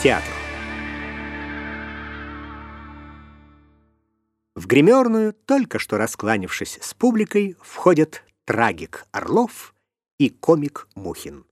театру. В гримерную, только что раскланившись с публикой, входят трагик Орлов и комик Мухин.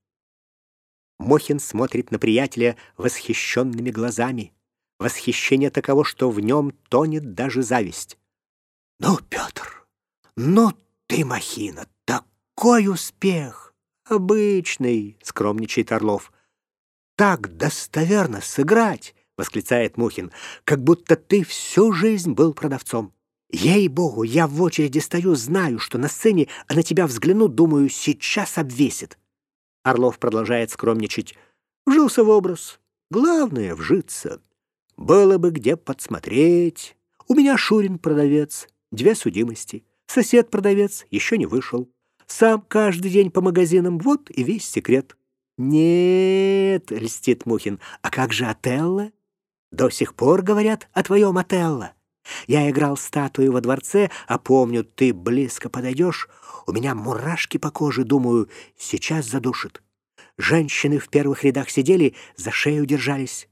Мухин смотрит на приятеля восхищенными глазами. Восхищение таково, что в нем тонет даже зависть. «Ну, Петр, ну ты махина, такой успех!» «Обычный», — скромничает Орлов. «Так достоверно сыграть!» — восклицает Мухин, «как будто ты всю жизнь был продавцом. Ей-богу, я в очереди стою, знаю, что на сцене, а на тебя взгляну, думаю, сейчас обвесит». Орлов продолжает скромничать. «Вжился в образ. Главное — вжиться. Было бы где подсмотреть. У меня Шурин продавец, 2 судимости. Сосед продавец, еще не вышел. Сам каждый день по магазинам, вот и весь секрет». «Нет», — льстит Мухин, «а как же Отелло? До сих пор говорят о твоем Отелло. Я играл статую во дворце, а помню, ты близко подойдешь, у меня мурашки по коже, думаю, сейчас задушит. Женщины в первых рядах сидели, за шею держались».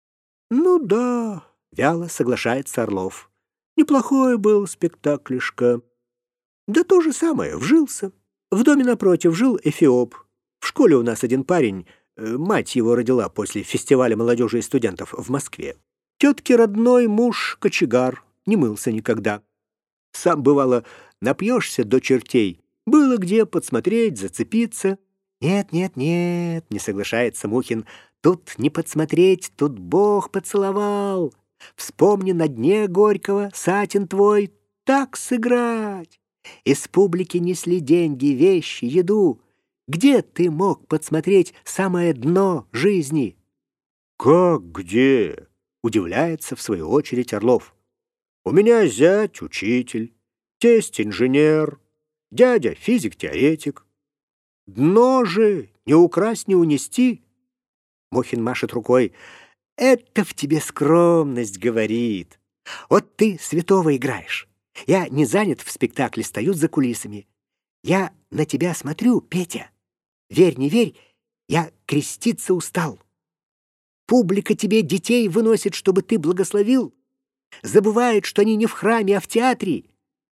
«Ну да», — вяло соглашается Орлов. «Неплохой был спектаклишко. Да то же самое, вжился. В доме напротив жил эфиоп. В школе у нас один парень, мать его родила после фестиваля молодежи и студентов в Москве. Тетки родной муж кочегар, не мылся никогда. Сам, бывало, напьешься до чертей. Было где подсмотреть, зацепиться». «Нет, нет, нет», — не соглашается Мухин. «Тут не подсмотреть, тут Бог поцеловал. Вспомни на дне Горького, Сатин твой, так сыграть. Из публики несли деньги, вещи, еду. Где ты мог подсмотреть самое дно жизни?» «Как где?» — удивляется в свою очередь Орлов. «У меня зять учитель, тесть инженер, дядя физик-теоретик. Дно же не украсть, не унести». Мухин машет рукой. «Это в тебе скромность говорит. Вот ты святого играешь. Я не занят в спектакле, стою за кулисами. Я на тебя смотрю, Петя. Верь, не верь, я креститься устал. Публика тебе детей выносит, чтобы ты благословил. Забывает, что они не в храме, а в театре».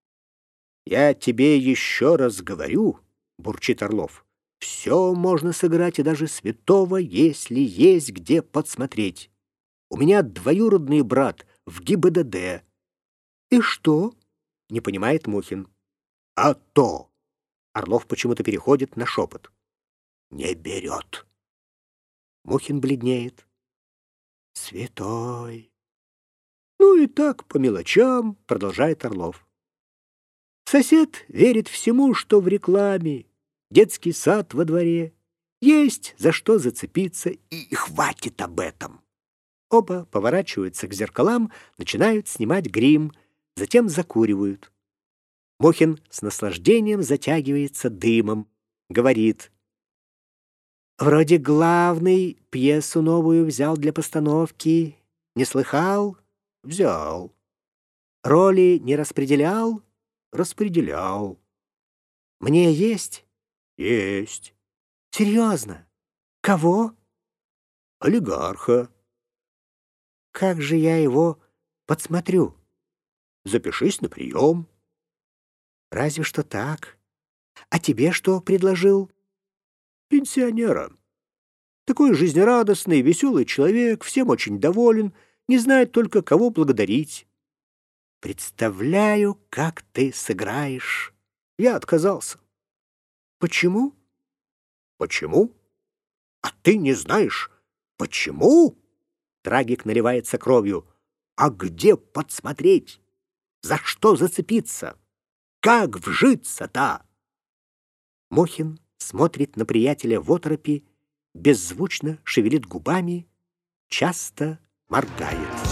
«Я тебе еще раз говорю», — бурчит Орлов, «все можно сыграть, и даже святого, если есть где подсмотреть. У меня двоюродный брат в ГИБДД». «И что?» — не понимает Мухин. «А то!» — Орлов почему-то переходит на шепот. «Не берет». Мухин бледнеет. «Святой». «Ну и так, по мелочам», — продолжает Орлов. «Сосед верит всему, что в рекламе. Детский сад во дворе. Есть за что зацепиться, и хватит об этом». Оба поворачиваются к зеркалам, начинают снимать грим, затем закуривают. Мухин с наслаждением затягивается дымом, говорит: «Вроде главный пьесу новую взял для постановки. Не слыхал? Взял. Роли не распределял? Распределял. Мне есть? Есть. Серьезно? Кого? Олигарха. Как же я его подсмотрю? Запишись на прием». «Разве что так. А тебе что предложил?» «Пенсионера. Такой жизнерадостный, веселый человек, всем очень доволен, не знает только, кого благодарить». «Представляю, как ты сыграешь». Я отказался. «Почему?» «Почему? А ты не знаешь, почему?» Трагик наливается кровью. «А где подсмотреть? За что зацепиться? Как вжиться-то?» Мухин смотрит на приятеля в оторопи, беззвучно шевелит губами, часто моргает.